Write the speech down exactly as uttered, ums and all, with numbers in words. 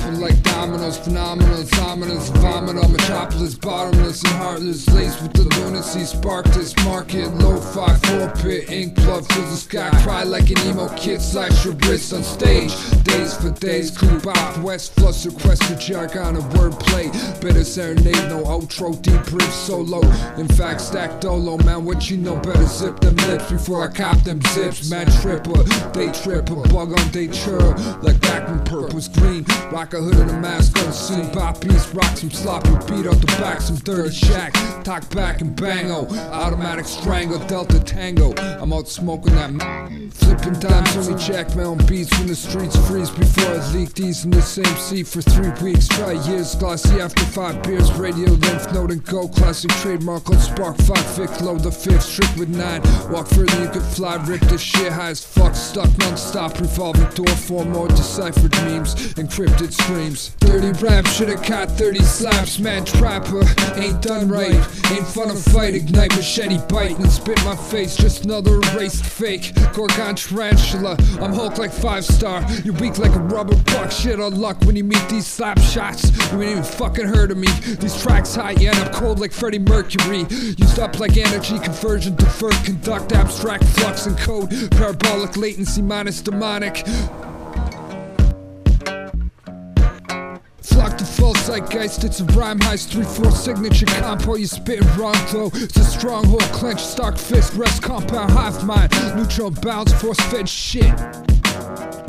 dropping like dominoes, phenomenal, ominous, vomit on metropolis, bottomless and heartless, laced with the lunacy, spark this market, lo-fi, four-pit, ink blood fills the sky, cry like an emo kid, slash your wrist on stage, days for days, coop out, west, flush, request for jargon and wordplay, better serenade, no outro, deep brief, solo, in fact, stack dolo, man, what you know, better zip them lips before I cop them zips, man, tripper, day tripper, bug on day churl, like back when perp was green, rock a hood and a mask on the scene, bop beats, rock some sloppy beat out the back, some dirty shack, talk back and bango, automatic strangle, delta tango, I'm out smoking that m flipping dimes, only jack my own beats when the streets freeze before I leak these in the same seat for three weeks, try years, glossy after five beers, radio lymph node and go, classic trademark on spark, five fifth load, the fifth strict with nine, walk further you could fly, rip this shit high as fuck, stuck non-stop, revolving door, four more deciphered memes, encrypted screams, dirty rap, should've caught thirty slaps, man trapper, ain't done right, ain't fun to fight, ignite machete bite and spit my face, just another erased fake, Gorgon tarantula, I'm Hulk like five star, you're weak like a rubber buck, shit on luck when you meet these slap shots, you ain't even fucking heard of me, these tracks high, yeah, and I'm cold like Freddie Mercury, used up like energy conversion, deferred, conduct, abstract flux and code, parabolic latency minus demonic, flock to full zeitgeist, it's a rhyme heist, three four signature compo, you spitting wrong though, it's a stronghold, clench, stark fist, rest compound, hive mind, neutral bounce, force fed shit.